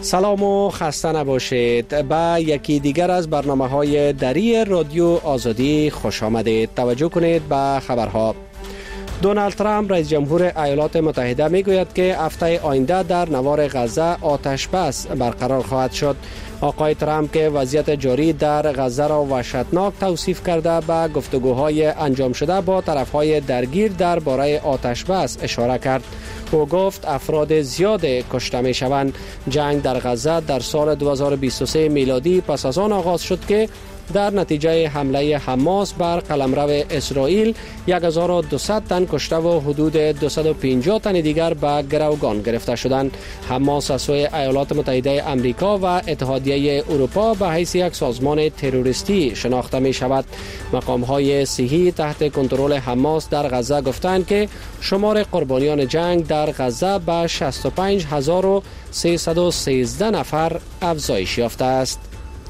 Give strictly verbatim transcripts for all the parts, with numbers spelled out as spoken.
سلام و خسته نباشید. به یکی دیگر از برنامه‌های دری رادیو آزادی خوش آمدید. توجه کنید به خبرها. دونالد ترامپ رئیس جمهور ایالات متحده میگوید که هفته آینده در نوار غزه آتش بس برقرار خواهد شد. آقای ترامپ که وضعیت جاری در غزه را وحشتناک توصیف کرده به گفتگوهای انجام شده با طرفهای درگیر درباره آتش بس اشاره کرد. او گفت افراد زیاد کشته می شوند. جنگ در غزه در سال دو هزار و بیست و سه میلادی پس از آن آغاز شد که در نتیجه حمله حماس بر قلمرو اسرائیل هزار و دویست تن کشته و حدود دویست و پنجاه تن دیگر به گروگان گرفته شدند. حماس از سوی ایالات متحده آمریکا و اتحادیه اروپا به حیث یک سازمان تروریستی شناخته می شود. مقام‌های صحی تحت کنترل حماس در غزه گفتند که شمار قربانیان جنگ در غزه به شصت و پنج هزار و سیصد و سیزده نفر افزایش یافته است.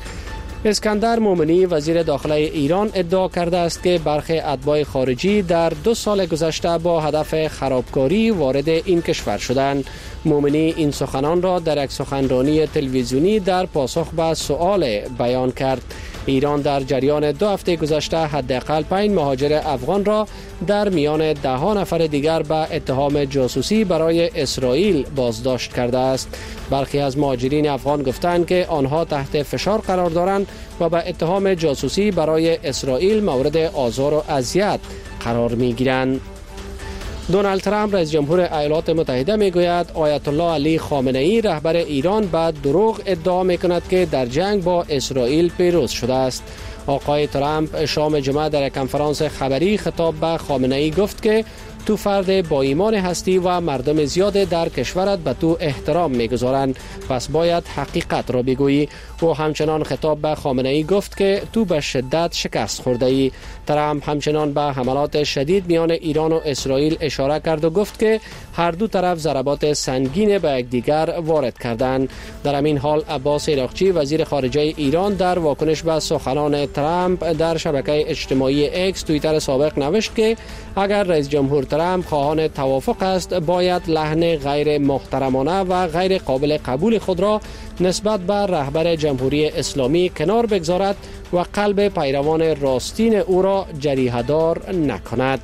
اسکندر مومنی وزیر داخله ایران ادعا کرده است که برخی اتباع خارجی در دو سال گذشته با هدف خرابکاری وارد این کشور شدند. مومنی این سخنان را در یک سخنرانی تلویزیونی در پاسخ به سؤال بیان کرد. ایران در جریان دو هفته گذشته حداقل پنج مهاجر افغان را در میان ده ها نفر دیگر به اتهام جاسوسی برای اسرائیل بازداشت کرده است. برخی از مهاجرین افغان گفتند که آنها تحت فشار قرار دارند و به اتهام جاسوسی برای اسرائیل مورد آزار و اذیت قرار می گیرند. دونالد ترامپ رئیس جمهور ایالات متحده میگوید آیت الله علی خامنه ای رهبر ایران به دروغ ادعا میکند که در جنگ با اسرائیل پیروز شده است. آقای ترامپ شام جمعه در یک کنفرانس خبری خطاب به خامنه ای گفت که تو فرد با ایمان هستی و مردم زیاد در کشورت به تو احترام میگذارند، پس باید حقیقت را بگویی. او همچنان خطاب به خامنه ای گفت که تو به شدت شکست خورده ای. ترامپ همچنان به حملات شدید میان ایران و اسرائیل اشاره کرد و گفت که هر دو طرف ضربات سنگین به یکدیگر وارد کردند. در همین حال عباس عراقچی وزیر خارجه ایران در واکنش به سخنان ترامپ در شبکه اجتماعی اکس توییتر سابق نوشت که اگر رئیس جمهور ترامپ خواهان توافق است باید لحن غیر محترمانه و غیر قابل قبول خود را نسبت به رهبر جمهوری اسلامی کنار بگذارد و قلب پیروان راستین او را جریحه‌دار نکند.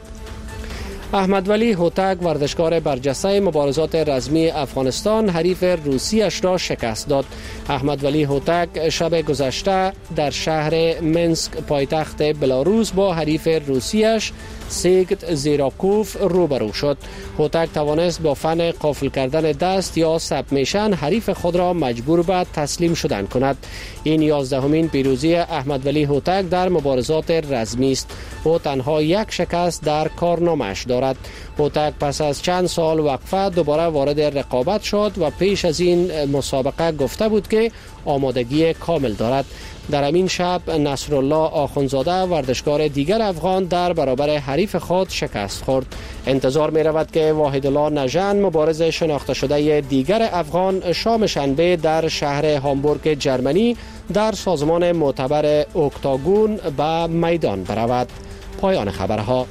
احمد ولی هوتک ورزشکار برجسته مبارزات رزمی افغانستان حریف روسیش را شکست داد. احمد ولی هوتک شب گذشته در شهر منسک پایتخت بلاروس با حریف روسیش سیگت زیراکوف روبرو شد. هوتک توانست با فن قافل کردن دست یا سبمیشن حریف خود را مجبور به تسلیم شدن کند. این یازدهمین پیروزی احمد ولی هوتک در مبارزات رزمی است. او تنها یک شکست در کارنامه‌اش دارد. هوتک پس از چند سال وقفه دوباره وارد رقابت شد و پیش از این مسابقه گفته بود که آمادگی کامل دارد. در همین شب نصرالله آخونزاده ورزشکار دیگر افغان در برابر حریف خود شکست خورد. انتظار می رود که واحدالله نژند مبارز شناخته شده دیگر افغان شام شنبه در شهر هامبورگ جرمنی در سازمان معتبر اکتاگون به میدان برود. پایان خبرها.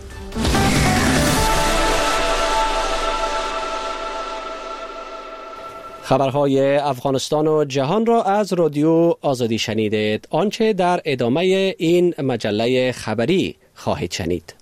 خبرهای افغانستان و جهان را از رادیو آزادی شنیدید. آنچه در ادامه این مجله خبری خواهید شنید.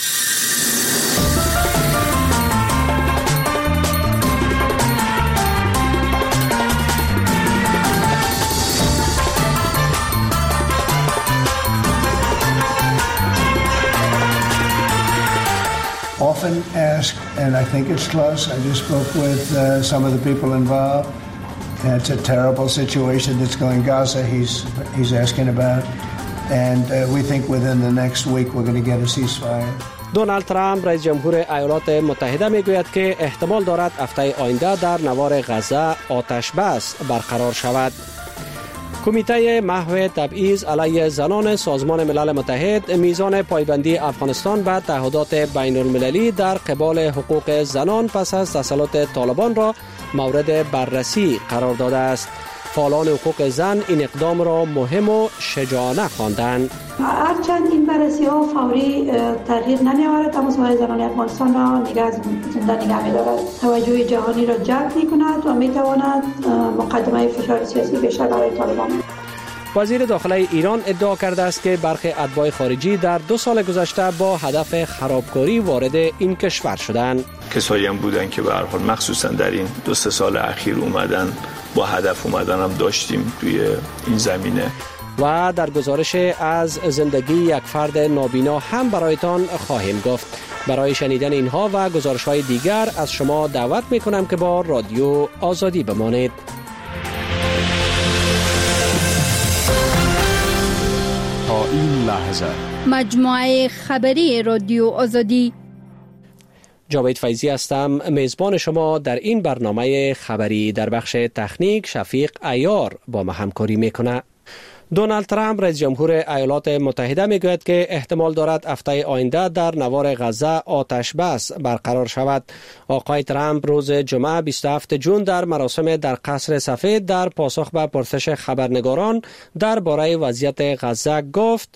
Often asked, and I think it's close. I just spoke with uh, some of the people involved. And it's a terrible situation that's going Gaza. He's he's asking about, and uh, we think within the next week we're going to get a ceasefire. دونالد ترامپ رئیس جمهور ایالات متحده میگوید که احتمال دارد هفته آینده در نوار غزه آتش بس برقرار شود. کمیته محو تبعیض علیه زنان سازمان ملل متحد میزان پایبندی افغانستان به تعهدات بین المللی در قبال حقوق زنان پس از تسلط طالبان را مورد بررسی قرار داده است. فعالان حقوق زن این اقدام را مهم و شجاعانه خواندند. هرچند این بررسی ها فوری تغییر نمی‌آورد، اما سوال زنان افغانستان را نگه زنده نگه می‌دارد. توجه جهانی را جلب می‌کند و می‌تواند مقدمه فشار سیاسی بیشتر برای طالبان. وزیر داخله ایران ادعا کرده است که برخی اتباع خارجی در دو سال گذشته با هدف خرابکاری وارد این کشور شدند. کسایی هم بودن که به هر حال مخصوصا در این دو سه سال اخیر اومدن، با هدف اومدن هم داشتیم توی این زمینه. و در گزارش از زندگی یک فرد نابینا هم برایتان خواهیم گفت. برای شنیدن اینها و گزارش‌های دیگر از شما دعوت می‌کنم که با رادیو آزادی بمانید. تا این لحظه مجموعه خبری رادیو آزادی. جاوید فیضی هستم، میزبان شما در این برنامه خبری. در بخش تکنیک شفیق عیار با ما همکاری میکنه. دونالد ترامپ رئیس جمهور ایالات متحده میگوید که احتمال دارد هفته آینده در نوار غزه آتش بس برقرار شود. آقای ترامپ روز جمعه بیست و هفتم ژوئن در مراسم در قصر سفید در پاسخ به پرسش خبرنگاران درباره وضعیت غزه گفت: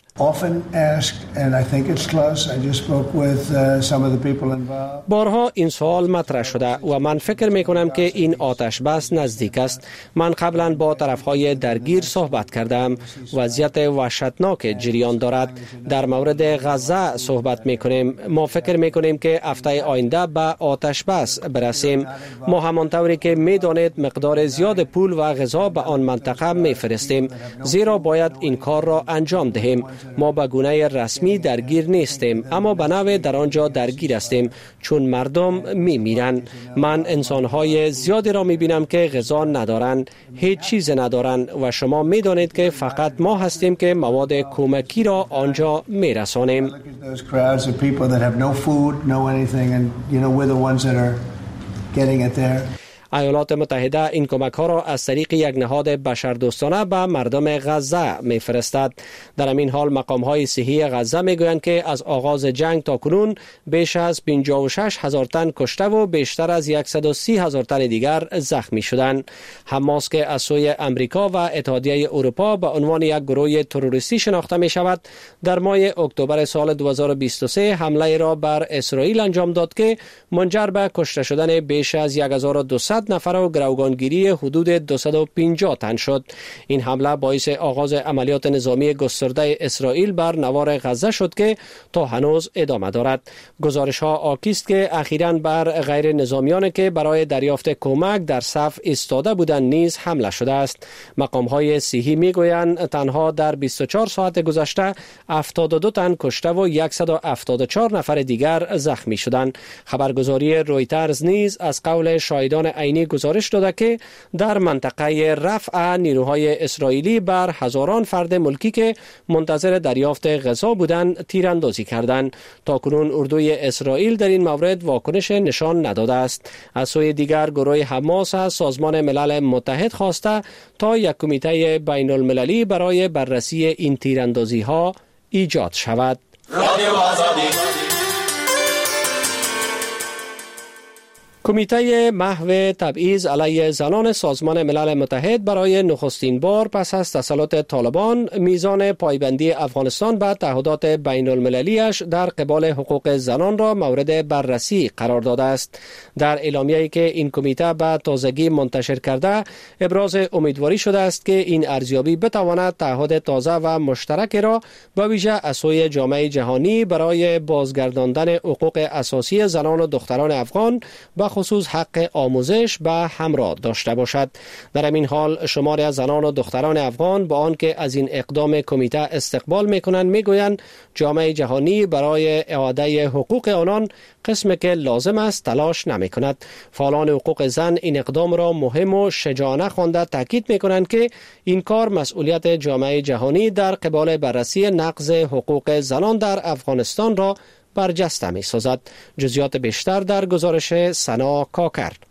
بارها این سوال مطرح شده و من فکر می کنم که این آتش بس نزدیک است. من قبلا با طرفهای درگیر صحبت کردم. وضعیت وحشتناک جریان دارد. در مورد غزه صحبت می کنیم. ما فکر می کنیم که هفته آینده به آتش بس برسیم. ما همانطوری که می دانید مقدار زیاد پول و غذا به آن منطقه می فرستیم، زیرا باید این کار را انجام دهیم. ما به گونه رسمی درگیر نیستیم، اما به نوع در آنجا درگیر هستیم، چون مردم می میرند. من انسانهای زیادی را می بینم که غذا ندارند، هیچ چیز ندارند و شما می دانید که فقط ما هستیم که مواد کمکی را آنجا می رسانیم. ایالات متحده این کمک ها را از طریق یک نهاد بشردوستانه به مردم غزه میفرستد. در همین حال مقام های صحی غزه میگویند که از آغاز جنگ تا کنون بیش از پنجاه و شش هزار تن کشته و بیشتر از صد و سی هزار تن دیگر زخمی شدند. حماس که از سوی امریکا و اتحادیه اروپا به عنوان یک گروه تروریستی شناخته می شود، در ماه اکتبر سال دو هزار و بیست و سه حمله را بر اسرائیل انجام داد که منجر به کشته شدن بیش از هزار و دویست نفر و گروگانگیری حدود دویست و پنجاه تن شد. این حمله باعث آغاز عملیات نظامی گسترده اسرائیل بر نوار غزه شد که تا هنوز ادامه دارد. گزارش ها آکی است که اخیراً بر غیر نظامیان که برای دریافت کمک در صف ایستاده بودند نیز حمله شده است. مقام های صحی میگویند تنها در بیست و چهار ساعت گذشته هفتاد و دو تن کشته و صد و هفتاد و چهار نفر دیگر زخمی شدند. خبرگزاری رویترز نیز از قول شاهدان عینی گزارش داده که در منطقه رفح نیروهای اسرائیلی بر هزاران فرد ملکی که منتظر دریافت غذا بودند تیراندازی کردند. تاکنون اردوی اسرائیل در این مورد واکنش نشان نداده است. از سوی دیگر گروه حماس از سازمان ملل متحد خواسته تا یک کمیته بین المللی برای بررسی این تیراندازی ها ایجاد شود. کمیته محو تبعیض علیه زنان سازمان ملل متحد برای نخستین بار پس از تسلط طالبان میزان پایبندی افغانستان به تعهدات بین المللیش در قبال حقوق زنان را مورد بررسی قرار داده است. در اعلامیه‌ای که این کمیته به تازگی منتشر کرده ابراز امیدواری شده است که این ارزیابی بتواند تعهد تازه و مشترک را به ویژه از سوی جامعه جهانی برای بازگرداندن حقوق اساسی زنان و دختران افغان به خصوص حق آموزش به همراه داشته باشد. در همین حال شماری از زنان و دختران افغان با آنکه از این اقدام کمیته استقبال میکنند میگویند جامعه جهانی برای اعاده حقوق آنان قسمی که لازم است تلاش نمیکند. فعالان حقوق زن این اقدام را مهم و شجاعانه خوانده تاکید میکنند که این کار مسئولیت جامعه جهانی در قبال بررسی نقض حقوق زنان در افغانستان را برجسته می سازد. جزئیات بیشتر در گزارش سنا کاکر.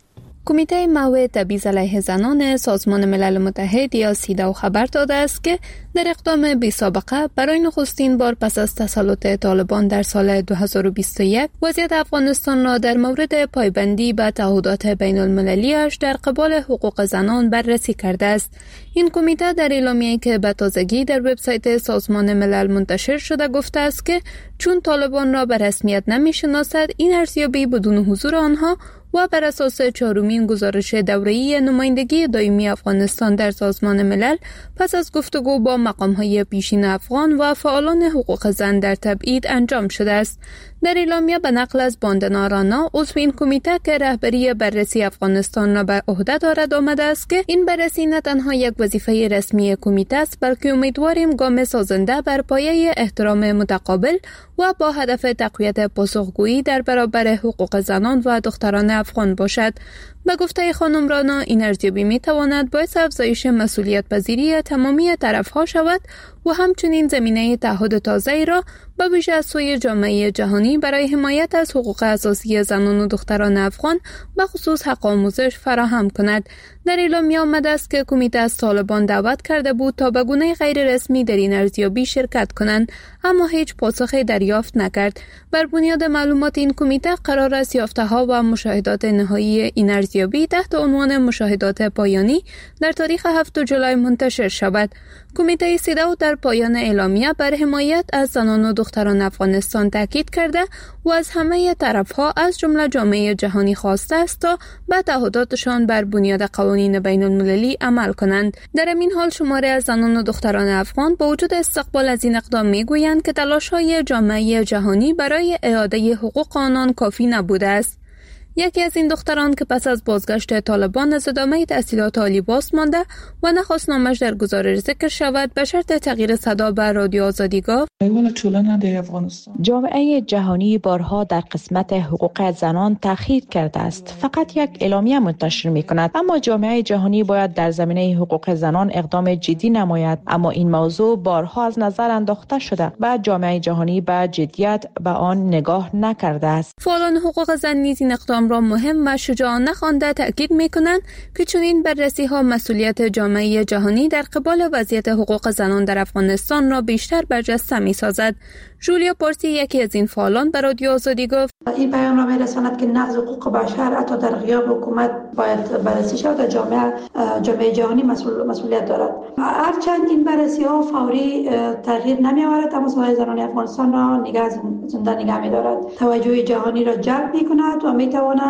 کمیته محو تبعیض علیه زنان سازمان ملل متحد یا سیداو خبر داده است که در اقدام بی سابقه برای نخستین بار پس از تسلط طالبان در سال دو هزار و بیست و یک وضعیت افغانستان را در مورد پایبندی به تعهدات بین المللیش در قبال حقوق زنان بررسی کرده است. این کمیته در اعلامیه‌ای که به تازگی در وبسایت سازمان ملل منتشر شده گفته است که چون طالبان را به رسمیت نمی‌شناسد، این ارزیابی بدون حضور آنها و بر اساس چهارمین گزارش دوره‌ای نمایندگی دائمی افغانستان در سازمان ملل پس از گفتگو با مقام‌های پیشین افغان و فعالان حقوق زن در تبعید انجام شده است. در اعلامیه به نقل از باندنا رانا عضو این کمیته که رهبری بررسی افغانستان را به عهده دارد آمده است که این بررسی نه تنها یک وظیفه رسمی کمیته است بلکه امیدواریم گام سازنده بر پایه احترام متقابل و با هدف تقویت پاسخگویی در برابر حقوق زنان و دختران افغان باشد. به گفته خانم رانا این ارزیابی می تواند باعث افزایش مسئولیت پذیری تمامی طرفها شود و همچنین زمینه تعهد تازه‌ای را به ویژه از سوی جامعه جهانی برای حمایت از حقوق اساسی زنان و دختران افغان به خصوص حق آموزش فراهم کند. در اعلامیه آمده است که کمیته از طالبان دعوت کرده بود تا به گونه غیر رسمی در این ارزیابی شرکت کنند، اما هیچ پاسخی دریافت نکرد. بر بنیاد معلومات این کمیته قرار است یافته‌ها و مشاهدات نهایی این ارزیابی تحت عنوان مشاهدات پایانی در تاریخ هفتم جولای منتشر شود. کمیته سیداو در پایان اعلامیه بر حمایت از زنان و دختران افغانستان تاکید کرده و از همه طرفها از جمله جامعه جهانی خواسته است تا به تعهداتشان بر بنیاد قوانین بین المللی عمل کنند. در این حال شماری از زنان و دختران افغان با وجود استقبال از این اقدام میگویند که تلاش‌های جامعه جهانی برای اعاده حقوق آنان کافی نبوده است. یکی از این دختران که پس از بازگشت طالبان از ادامه تحصیلات عالی باز مانده و نخواست نامش در گزارش ذکر شود به شرط تغییر صدا به رادیو آزادی گفت: جامعه جهانی بارها در قسمت حقوق زنان تاکید کرده است، فقط یک اعلامیه منتشر می کند، اما جامعه جهانی باید در زمینه حقوق زنان اقدام جدی نماید. اما این موضوع بارها از نظر انداخته شده و جامعه جهانی به جدیت به آن نگاه نکرده است. فعالان حقوق زن نیز این اقدام را مهم و شجاعانه خوانده تاکید می‌کنند که چنین بررسی‌ها مسئولیت جامعه جهانی در قبال وضعیت حقوق زنان در افغانستان را بیشتر برجسته می‌سازد. جولیا پارسی یکی از این فعالان به رادیو آزادی گفت: این بیان را می‌رساند که نقض حقوق بشر حتی در غیاب حکومت باید بررسی شود و جامعه جامعه جهانی مسئول مسئولیت دارد. هرچند این بررسی‌ها فوری تغییر نمی‌آورد، اما سازمان زنان افغانستان را نگاه زنده نگه می‌دارد، توجه جهانی را جلب می‌کند و می‌تواند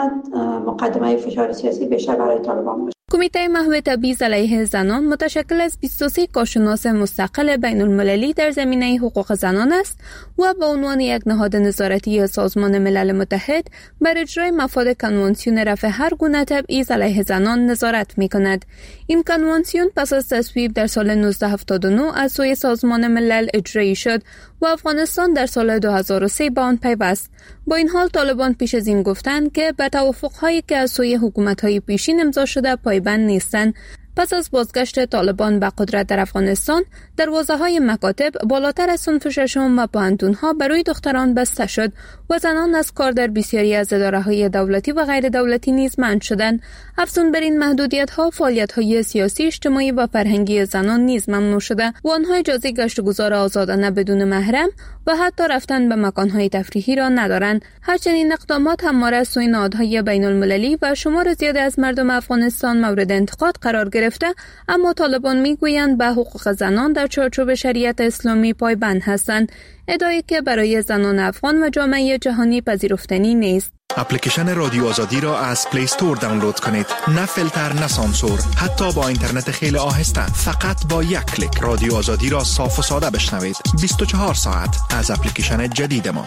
مقدمه فشار سیاسی بیشتر برای طالبان باشد. کمیته محو تبعیض علیه زنان متشکل از بیست و سه کارشناس مستقل بین المللی در زمینه حقوق زنان است و به عنوان یک نهاد نظارتی سازمان ملل متحد بر اجرای مفاد کنوانسیون رفع هر گونه تبعیض علیه زنان نظارت می‌کند. این کنوانسیون پس از تصویب در سال نوزده هفتاد و نه از سوی سازمان ملل اجرایی شد و افغانستان در سال دو هزار و سه به آن پیوست. با این حال طالبان پیش از این گفتند که به توافق‌هایی که از سوی حکومت‌های پیشین امضا شده پایبند نیستند. پس از بازگشت طالبان به قدرت در افغانستان، دروازه‌های مکاتب بالاتر از صنف ششم و پوهنتون‌ها برای دختران بسته شد و زنان از کار در بسیاری از اداره‌های دولتی و غیر دولتی نیز منع شدند. افزون بر این محدودیت‌ها، فعالیت‌های سیاسی، اجتماعی و فرهنگی زنان نیز ممنوع شده و آنها اجازه گشت و گذار آزادانه بدون محرم و حتی رفتن به مکان‌های تفریحی را ندارند. هرچند این اقدامات همواره از سوی نهادهای بین‌المللی و شمار زیادی از مردم افغانستان مورد انتقاد قرار گرفته، اما طالبان میگویند به حقوق زنان در چارچوب شریعت اسلامی پایبند هستند، ادعایی که برای زنان افغان و جامعه جهانی پذیرفتنی نیست. اپلیکیشن رادیو آزادی را از پلی استور دانلود کنید. نه فیلتر، نه سانسور، حتی با اینترنت خیلی آهسته. فقط با یک کلیک رادیو آزادی را صاف و ساده بشنوید. بیست و چهار ساعت از اپلیکیشن جدید ما.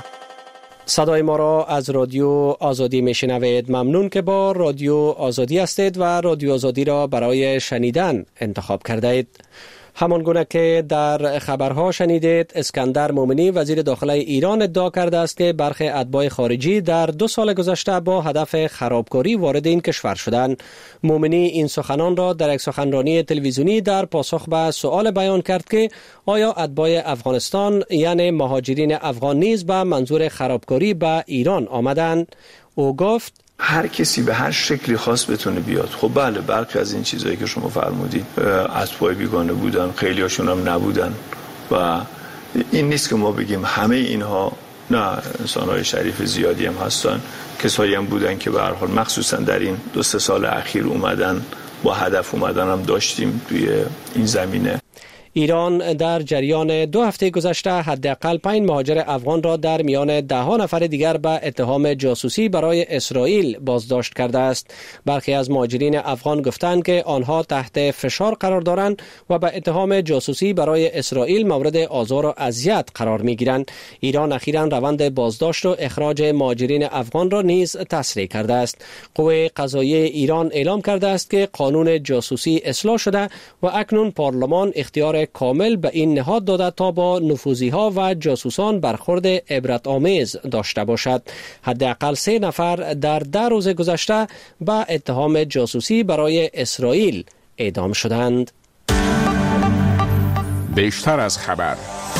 صدای ما را از رادیو آزادی میشنوید. ممنون که با رادیو آزادی هستید و رادیو آزادی را برای شنیدن انتخاب کرده اید. همان گونه که در خبرها شنیدید، اسکندر مومنی وزیر داخله ایران ادعا کرده است که برخی اتباع خارجی در دو سال گذشته با هدف خرابکاری وارد این کشور شدند. مومنی این سخنان را در یک سخنرانی تلویزیونی در پاسخ به سوال بیان کرد که آیا اتباع افغانستان یعنی مهاجرین افغان نیز به منظور خرابکاری به ایران آمدند. او گفت هر کسی به هر شکلی خاص بتونه بیاد. خب بله، برخی از این چیزایی که شما فرمودید از پای بیگانه بودن، خیلی هاشون هم نبودن و این نیست که ما بگیم همه اینها، نه، انسان‌های شریف زیادی هم هستن، کسایی هم بودن که به هر حال مخصوصا در این دو سه سال اخیر اومدن، با هدف اومدن هم داشتیم توی این زمینه. ایران در جریان دو هفته گذشته حداقل پنج مهاجر افغان را در میان ده ها نفر دیگر به اتهام جاسوسی برای اسرائیل بازداشت کرده است. برخی از مهاجرین افغان گفتند که آنها تحت فشار قرار دارند و به اتهام جاسوسی برای اسرائیل مورد آزار و اذیت قرار می‌گیرند. ایران اخیراً روند بازداشت و اخراج مهاجرین افغان را نیز تسریع کرده است. قوه قضاییه ایران اعلام کرده است که قانون جاسوسی اصلاح شده و اکنون پارلمان اختیار کامل به این نهاد داده تا با نفوذی‌ها و جاسوسان برخورد عبرت آمیز داشته باشد. حداقل سه نفر در ده روز گذشته به اتهام جاسوسی برای اسرائیل اعدام شدند. بیشتر از خبر.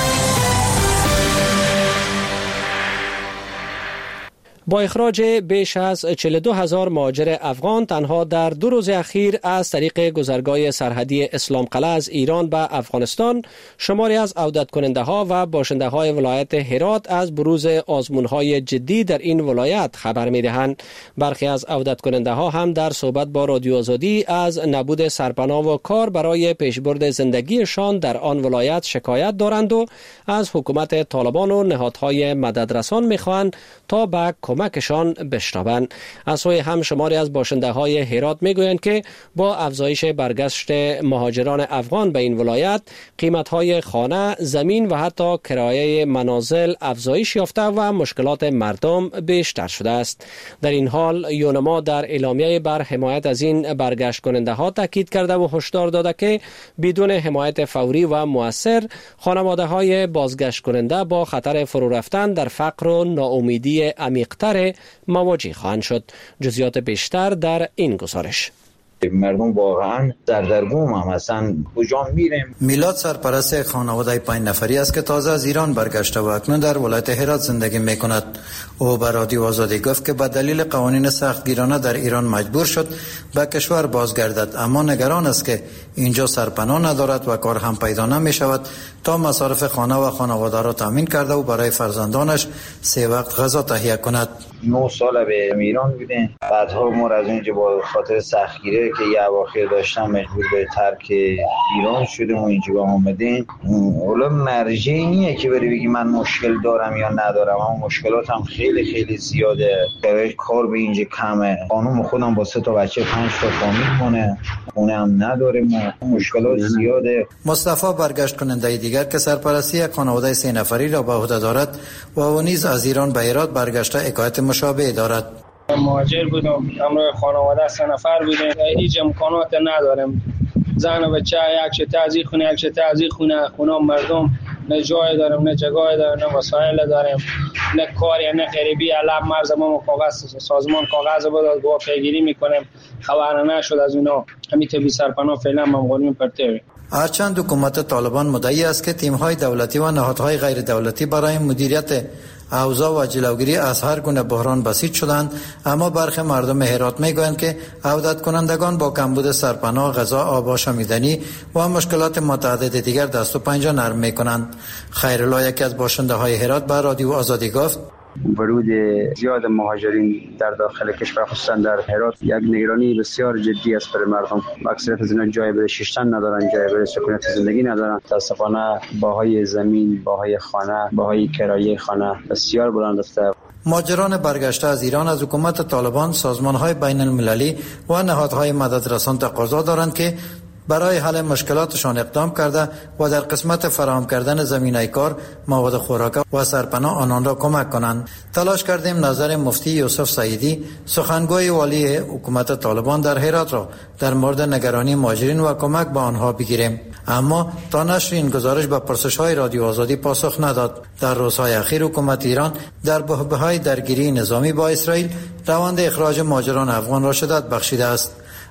با اخراج بیش از چهل و دو هزار مهاجر افغان تنها در دو روز اخیر از طریق گذرگاه سرحدی اسلام قلعه از ایران به افغانستان، شماری از عودت کننده ها و باشنده های ولایت هرات از بروز آزمون های جدی در این ولایت خبر می دهند. برخی از عودت کننده ها هم در صحبت با رادیو آزادی از نبود سرپناه و کار برای پیشبرد زندگیشان در آن ولایت شکایت دارند و از حکومت طالبان و نهادهای مددرسان می خواهند تا به کمکشان بشنوند. از سوی هم شماری از باشنده های هرات می گویند که با افزایش برگشت مهاجران افغان به این ولایت، قیمت های خانه، زمین و حتی کرایه منازل افزایش یافته و مشکلات مردم بیشتر شده است. در این حال یونما در اعلامیه بر حمایت از این برگشت کننده ها تاکید کرده و هشدار داده که بدون حمایت فوری و مؤثر خانواده های بازگشت کننده با خطر فرو رفتن در فقر و ناامیدی عمیق‌تر مواجه خواهند شد. جزئیات بیشتر در این گزارش. مردم واقعا دردرگم هم هستن. کجا میریم؟ میلاد سرپرست خانواده پنج نفری است که تازه از ایران برگشته و اکنون در ولایت هرات زندگی میکند. او به رادیو آزادی گفت که به دلیل قوانین سختگیرانه در ایران مجبور شد به کشور بازگردد، اما نگران است که اینجا سرپناه ندارد و کار هم پیدا نمی شود تا مصارف خانه و خانواده را تامین کرده و برای فرزندانش سه وقت غذا تهیه کند. نه سال به ایران بودیم، بعدها ما از اینجا با خاطر سختگیری که یه اواخر داشتم مجبور به ترک ایران شدیم و اینجا آمدیم. اولا مرجعی نیه که بری بگی من مشکل دارم یا ندارم، اما مشکلات هم خیلی خیلی زیاده. برای کار به اینجا کمه، خانم خودم با سه تا بچه پنج تا فامیل مونه، خونه هم نداریم، مشکلات زیاده. مصطفی برگشت کننده دیگر که سرپرستی یک خانواده سه نفری را به عهده دارد و او نیز از ایران به هرات برگشته حکایت مشابه دارد. مهاجر بودم، همراه خانواده سه نفر بودیم، هیچ امکانات نداریم. زن و بچه یک چه تعزی خونه یک چه تعزی خونه، خونه مردم نه جای داریم نه جگای داریم نه وسایل داریم نه کاری نه غریبی. علم مرز ما کاغذ سازمان کاغذ بود گواه پیگیری میکنیم، خبر نشد از اونا. همین طبی سرپناه فعلا ممغولین پرتوی. هرچند حکومت طالبان مدعی است که تیم‌های دولتی و نهادهای غیر دولتی برای مدیریت اوضاع و جلوگیری از هر گونه بحران بسیج شدند، اما برخی مردم هرات میگویند که عودت کنندگان با کمبود سرپناه، غذا، آب آشامیدنی و مشکلات متعدد دیگر دست و پنجه نرم میکنند. خیرالله یکی از باشنده های هرات به رادیو آزادی گفت ورود زیاد مهاجرین در داخل کشور خصوصا در هرات یک نگرانی بسیار جدی است برای مردم. اکثریت از اینا جای برای شیشتن ندارن، جای برای سکونت زندگی ندارن. متاسفانه باهای زمین، باهای خانه، باهای کرایه خانه بسیار بلند است. مهاجران برگشته از ایران از حکومت طالبان، سازمان‌های بین المللی و نهادهای مددرسان تقاضا دارند که برای حل مشکلاتشان اقدام کرده و در قسمت فراهم کردن زمینه کار، مواد خوراک و سرپناه آنان را کمک کنند. تلاش کردیم نظر مفتی یوسف سعیدی، سخنگوی والی حکومت طالبان در هرات را در مورد نگرانی مهاجرین و کمک به آنها بگیریم، اما تا نشر این گزارش به پرسش‌های رادیو آزادی پاسخ نداد. در روزهای اخیر حکومت ایران در بحبوح‌های درگیری نظامی با اسرائیل روند اخراج مهاجران افغان را شدت بخشیده است.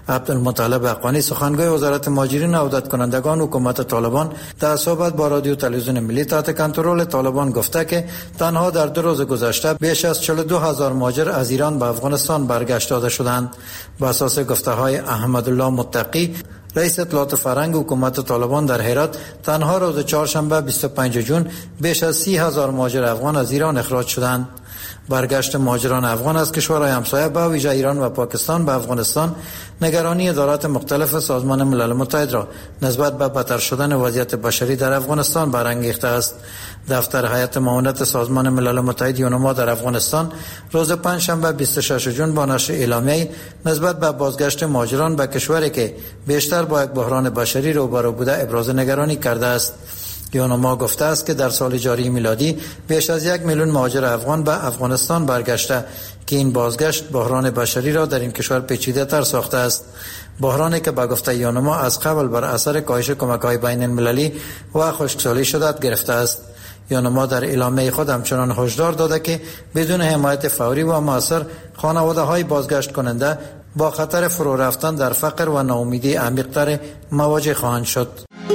عبدالمطلب حقانی سخنگوی وزارت مهاجرین و عودت کنندگان حکومت طالبان در صحبت با رادیو تلویزیون ملی تحت کنترل طالبان گفته که تنها در دو روز گذشته بیش از چهل و دو هزار مهاجر از ایران به افغانستان برگشت داده شدند. بر اساس گفته‌های احمدالله متقی رئیس اطلاعات فرهنگ حکومت طالبان در هرات، تنها روز چهارشنبه بیست و پنجم جون بیش از سی هزار مهاجر افغان از ایران اخراج شدند. برگشت مهاجران افغان از کشورهای همسایه به ویژه ایران و پاکستان به افغانستان نگرانی ادارات مختلف سازمان ملل متحد را نسبت به بدتر شدن وضعیت بشری در افغانستان برانگیخته است. دفتر هیئت معاونت سازمان ملل متحد یونما در افغانستان روز پنجشنبه بیست و ششم جون با نشر اعلامیه‌ای نسبت به بازگشت مهاجران به کشوری که بیشتر با یک بحران بشری روبرو بوده ابراز نگرانی کرده است. یونما گفته است که در سال جاری میلادی بیش از یک میلیون مهاجر افغان به افغانستان برگشته که این بازگشت بحران بشری را در این کشور پیچیده تر ساخته است. بحرانی که به گفته یونما از قبل بر اثر کاهش کمک‌های بین المللی و خشکسالی شدت گرفته است. یونما در اعلامیه خود همچنان هشدار داده که بدون حمایت فوری و مؤثر خانواده‌های بازگشت کننده با خطر فرو رفتن در فقر و ناامیدی عمیق‌تر مواجه خواهند شد.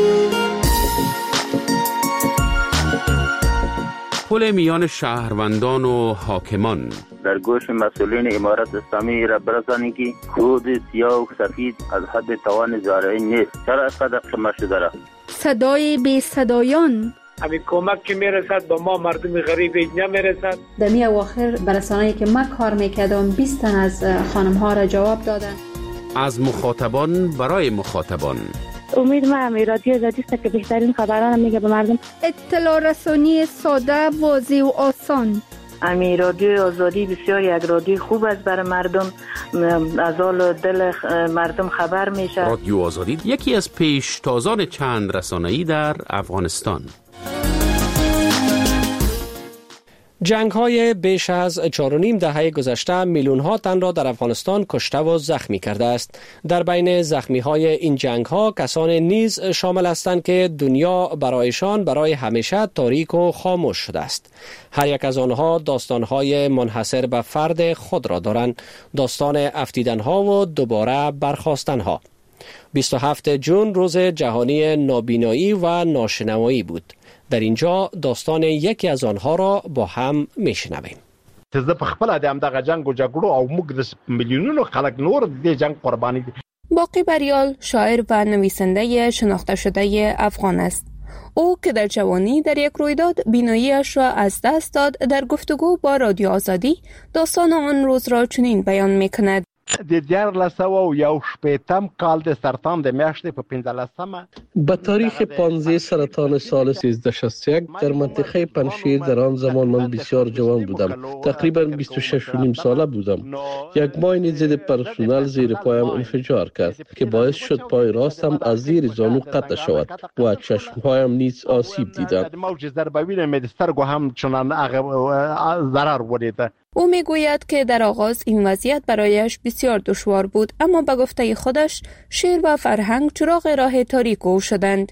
پل میان شهروندان و حاکمان در گوش مسئولین امارت اسلامی را برسانید که خود سیاه و سفید از حد توان زارعی نیست. چرا اینقدر قمه شده را؟ صدای بی صدایان، همین کمک که میرسد به ما مردم غریب نمیرسد. دمی اواخر برسانه‌ای که ما کار میکردم بیست تن از خانم ها را جواب دادن. از مخاطبان برای مخاطبان. امید ما هم رادیو آزادی است که بهترین خبران میگه به مردم. اطلاع رسانی ساده، واضح و آسان. امی رادیو آزادی بسیار یک رادیو خوب است برای مردم، از حال دل مردم خبر میشه. رادیو آزادی یکی از پیشتازان چند رسانه‌ای در افغانستان. جنگ های بیش از چهار و نیم دهه گذشته میلیون ها تن را در افغانستان کشته و زخمی کرده است. در بین زخمی های این جنگ ها کسانی نیز شامل هستند که دنیا برایشان برای همیشه تاریک و خاموش شده است. هر یک از آنها داستان های منحصر به فرد خود را دارند، داستان افتیدن ها و دوباره برخاستن ها. بیست و هفتم جون روز جهانی نابینایی و ناشنوایی بود. در اینجا داستان یکی از آنها را با هم میشنویم. زه په خپل د همدغه جنگ و جګړو او موږ د میلیونونو خلک نور د جنگ قربانی دي. باقی بریال شاعر و نویسنده شناخته شده افغان است. او که در جوانی در یک رویداد بیناییش را از دست داد، در گفتگو با رادیو آزادی داستان آن روز را چنین بیان میکند. د دیارلس او یو شپیتم کال د سرطان د میاشتې په پنځلسمه به تاریخ پانزده سرطان سال سیزده شصت و یک در منطقه پنشیر در آن زمان من بسیار جوان بودم، تقریبا بیست و شش و نیم ساله بودم. یک ماین ضد پرسونل زیر پایم انفجار کرد که باعث شد پای راستم از زیر زانو قطع شود و چشمهایم نیز آسیب دیدند. موج ضربوی مې د سترګو هم چنان ضرر ولید. او میگوید که در آغاز این وضعیت برایش بسیار دشوار بود، اما به گفته خودش شعر و فرهنگ چراغ راه تاریک او شدند.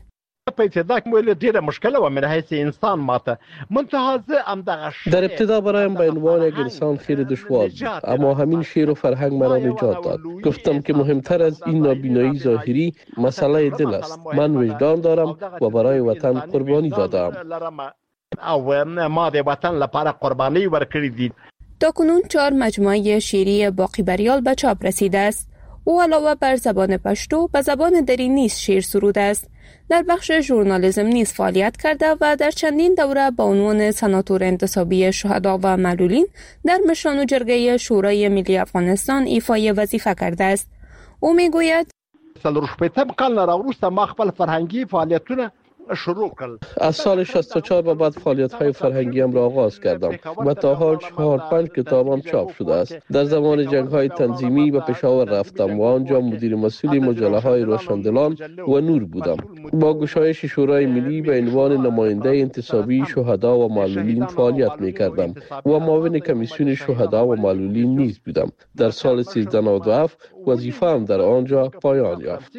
در ابتدا برایم به عنوان یک انسان خیلی دشوار بود، اما همین شعر و فرهنگ مرا نجات داد. گفتم که مهمتر از این نابینایی ظاهری مسئله دل است. من وجدان دارم و برای وطن قربانی دادم. او ما د وطن لپاره قربانی ورکړې دي. تاکنون چهار مجموعه شعری باقی بریال به چاپ رسیده است. او علاوه بر زبان پشتو به زبان دری نیز شعر سروده است. در بخش ژورنالیسم نیز فعالیت کرده و در چندین دوره با عنوان سناتور انتصابی شهدا و معلولین در مشران و جرگه شورای ملی افغانستان ایفای وظیفه کرده است. او میگوید څلور شپیتم کال نه راوروسته ما خپل فرهنګي فعالیتونه شروع کردم. از سال شصت و چهار به بعد فعالیت‌های فرهنگیم را آغاز کردم و تا حال چهار پنج کتابم چاپ شده است. در زمان جنگ‌های تنظیمی به پشاور رفتم و آنجا مدیر مسئول مجله‌های روشندلان و نور بودم. با گشایش شورای ملی به عنوان نماینده انتصابی شهدا و معلولین فعالیت می‌کردم و معاون کمیسیون شهدا و معلولین نیز بودم. در سال سیزده نود و هفت وظیفه‌ام در آنجا پایان یافت.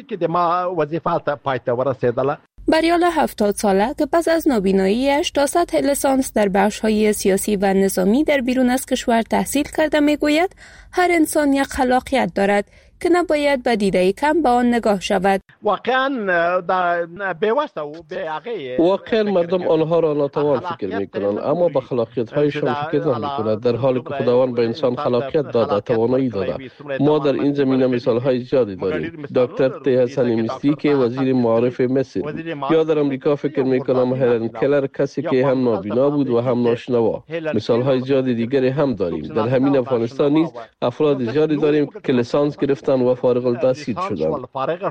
بریال هفتاد ساله که پس از نابیناییش تا سطح لیسانس در بخش‌های سیاسی و نظامی در بیرون از کشور تحصیل کرده میگوید هر انسان یک خلاقیت دارد که نباید به دیده کم به آن نگاه شود. واقعا بی‌واسطه و بی‌عقیه واقعا مردم آنها را ناتوان فکر میکنند، اما به خلاقیت هایشان فکر نمیکنند، در حالی که خداوند به انسان خلاقیت داده، توانایی داده. ما در این زمینه مثال های زیادی داریم. دکتر تی حسنی مستی که وزیر معارف مصر بود. یا در امریکا فکر میکنم هلن کلر کسی که هم نابینا بود و هم ناشنوا. مثال های زیادی دیگری هم داریم. در همین افغانستان نیز افراد زیادی داریم که لیسانس گرفتن و فارغ التحصیل شدند.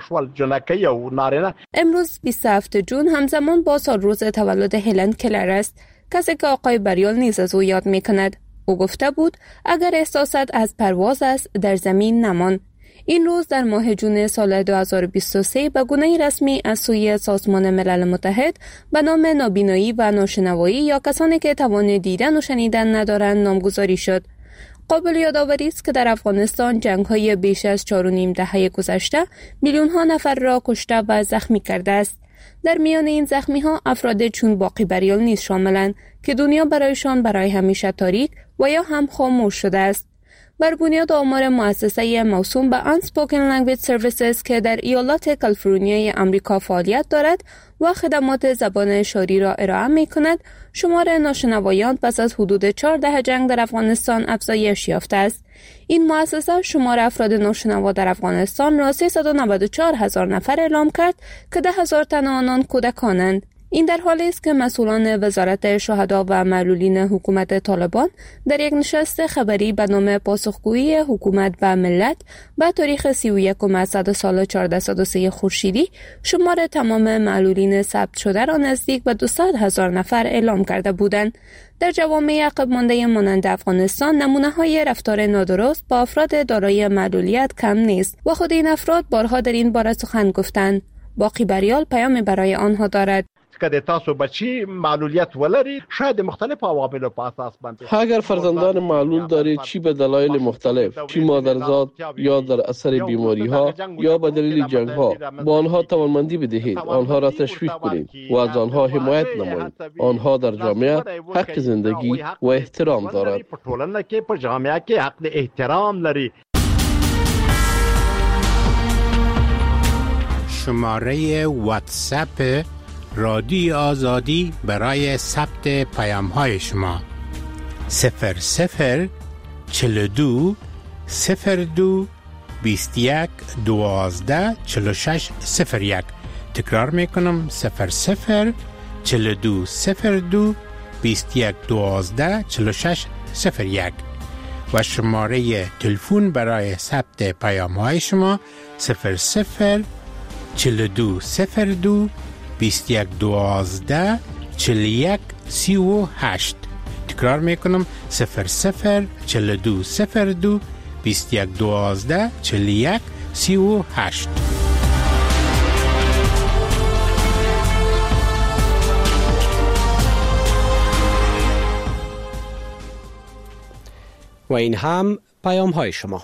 امروز بیست و هفتم جون همزمان با سال روز تولد هلن کلر است، کسی که آقای بریال نیز از او یاد می کند. او گفته بود اگر احساست از پرواز است در زمین نمان. این روز در ماه جون سال دو هزار و بیست و سه به گونه رسمی از سوی سازمان ملل متحد به نام نابینایی و ناشنوایی یا کسانی که توان دیدن و شنیدن ندارند نامگذاری شد. قابل یادآوری است که در افغانستان جنگ‌های بیش از چهار و نیم دهه گذشته میلیون‌ها نفر را کشته و زخمی کرده است. در میان این زخمی‌ها افراد چون باقی بریال نیز شاملند که دنیا برایشان برای همیشه تاریک و یا هم خاموش شده است. بر بنیاد آمار مؤسسه موسوم به Unspoken Language Services که در ایالات کالیفرنیای آمریکا فعالیت دارد و خدمات زبان اشاری را ارائه می کند، شمار ناشنوایان پس از حدود چهار دهه جنگ در افغانستان افزایش یافته است. این مؤسسه شمار افراد ناشنوا در افغانستان را سیصد و نود و چهار هزار نفر اعلام کرد که ده هزار تن آنان کودکانند. این در حالی است که مسئولان وزارت شهدا و معلولین حکومت طالبان در یک نشست خبری به نام پاسخگویی حکومت به ملت به تاریخ سی و یکم اسد سال چهارصد و سه خورشیدی شمار تمام معلولین ثبت شده را نزدیک به دویست هزار نفر اعلام کرده بودند. در جوامع عقب مانده مانند افغانستان نمونه‌های رفتار نادرست با افراد دارای معلولیت کم نیست و خود این افراد بارها در این باره سخن گفتند. باقی بریال پیام برای آنها دارد. که تاسو بچی معلولیت ولرید شاید مختلف عوامل په اساس باندې اگر فرزندان معلول دارید، چی به دلایل مختلف، چی مادرزاد یا در اثر بیماری ها یا به دلیل جنگ ها، با آنها توانمندی بدهید، آنها را تشویق کنید و از آنها حمایت نمایید. آنها در جامعه حق زندگی و احترام دارند. په ټولنه کې په جامعه کې حق احترام لري. شماره واتساپ رادیو آزادی برای ثبت پیام های شما صفر صفر چهل و دو صفر دو بیست و یک دوازده چهل و شش صفر یک. تکرار میکنم صفر صفر چهل و دو صفر دو بیست و یک دوازده چهل و شش صفر یک و شماره تلفن برای ثبت پیام های شما صفر صفر چهل و دو صفر دو بیست و یک دوازده چهل و یک سی و هشت. تکرار میکنم صفر صفر چهل و دو صفر دو بیست و یک دوازده چهل و یک سی و هشت. و این هم پیام های شما.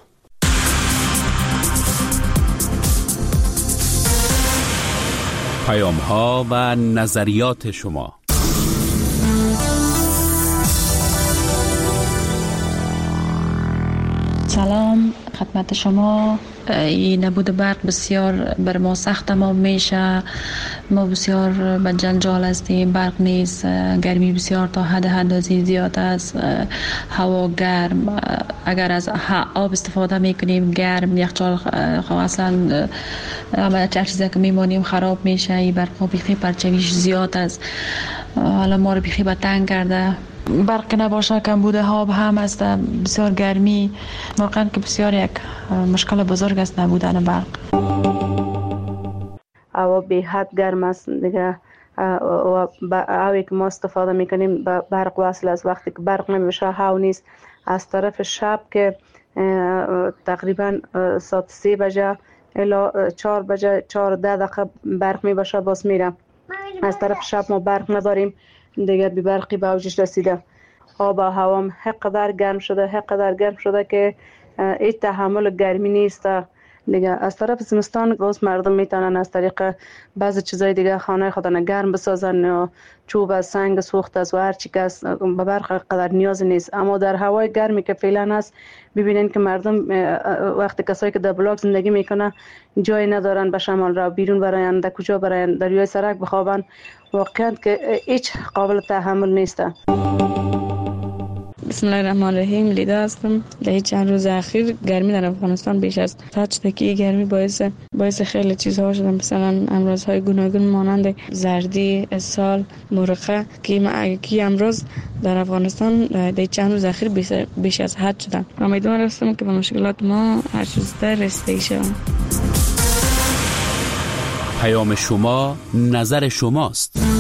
پیام ها و نظریات شما. سلام خدمت شما. این نبود برق بسیار بر ما سخت تمام میشه. ما بسیار به جنجال هستیم. برق نیست، گرمی بسیار تا حد اندازه زیاد است، هوا گرم. اگر از آب استفاده میکنیم گرم، یخچال اصلا همه چیزی که میمانیم خراب میشه. این برق بیخی پرچویش زیاد است، حالا ما رو بیخی به تنگ کرده. برق نباشه کم بوده ها هم است، بسیار گرمی. واقعا که بسیار یک مشکل بزرگ است نبودن برق. هوا به حد گرم است دیگه و هوایی که ما استفاده میکنیم به برق وصل است. وقتی که برق نمیشه هوا نیست. از طرف شب که تقریبا ساعت سه بجه الا چهار بجه چهار ده دقیقه برق میباشه باز میره. از طرف شب ما برق نداریم دیگه، بی برقی به اوجش رسیده. آب و هوام حقدر گرم شده حقدر گرم شده که این تحمل گرمی نیست. دیگه از طرف زمستان گوز مردم میتونن از طریق بعضی چیزای دیگه خانه خودن گرم بسازن یا چوب از سنگ سوخت از و هر چی که از به برق قدر نیاز نیست. اما در هوای گرمی که فعلا هست ببینین که مردم وقتی کسایی که در بلاک زندگی میکنه جای ندارن به شمال را بیرون براین، در کجا براین، در روی سرک بخوابن، واقعا که هیچ قابل تحمل نیسته. بسم الله الرحمن الرحیم. لیدا هستم. در چند روز اخیر گرمی در افغانستان بیش از حد شده که گرمی باعث باعث خیلی چیزها شده، مثلا امراض‌های گوناگون مانند زردی، اسهال، مرقه که کی امراض در افغانستان در چند روز اخیر بیش از حد شده. امیدوار هستم که به مشکلات ما هر چه زودتر رسیدگی شویم. پیام شما نظر شماست.